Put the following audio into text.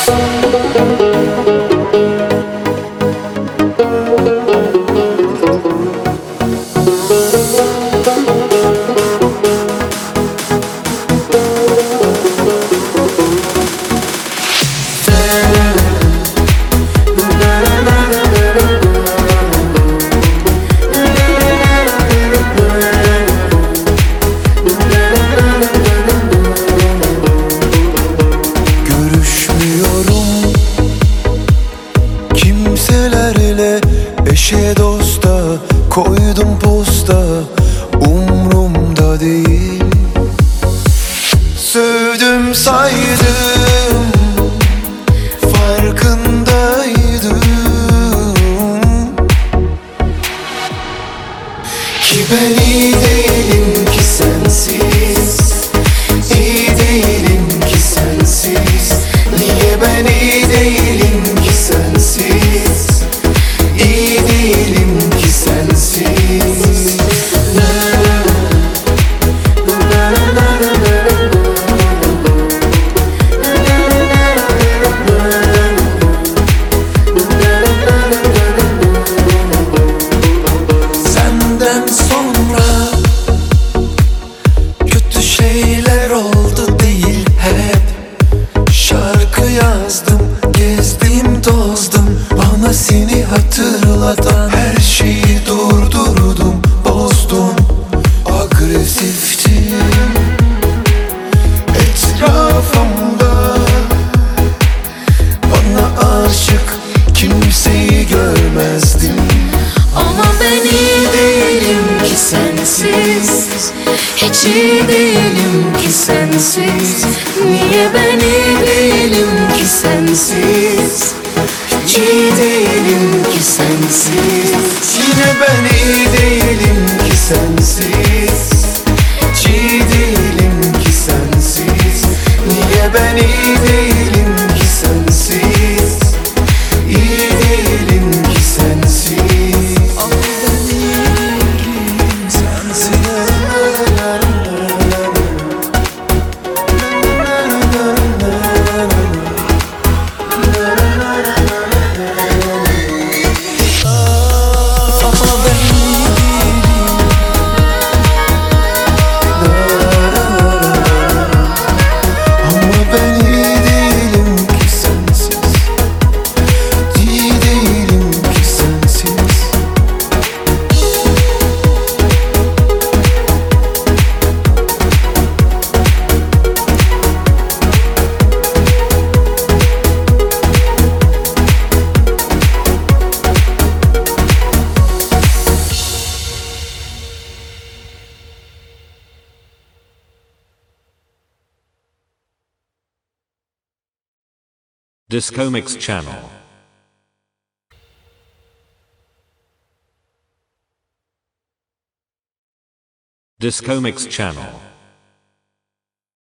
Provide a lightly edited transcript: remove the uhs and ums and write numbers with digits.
Eşe dosta koydum posta, umrumda değil. Sövdüm saydım, farkındaydım ki ben iyi değilim ki sensiz, iyi değilim ki sensiz. Niye ben iyi değilim ki sensiz, İyi değilim ki sensiz. Senden sonra kötü şeyler oldu değil hep. Şarkı yazdım, gezdim tozdum, bana seni hatırlatan her şeyi durdurdum, bozdum. Agresiftim etrafımda, bana aşık kimseyi görmezdim. Ama ben iyi değilim ki sensiz, hiç iyi değilim ki sensiz. Niye ben iyi değilim ki sensiz, hiç iyi değilim ki sensiz. Yine ben iyi değilim ki sensiz, hiç iyi değilim ki sensiz. Niye ben iyi değilim ki sensiz, iyi değilim ki sensiz. Ama ben iyi değilim sensiz. Discomix channel. Discomix channel.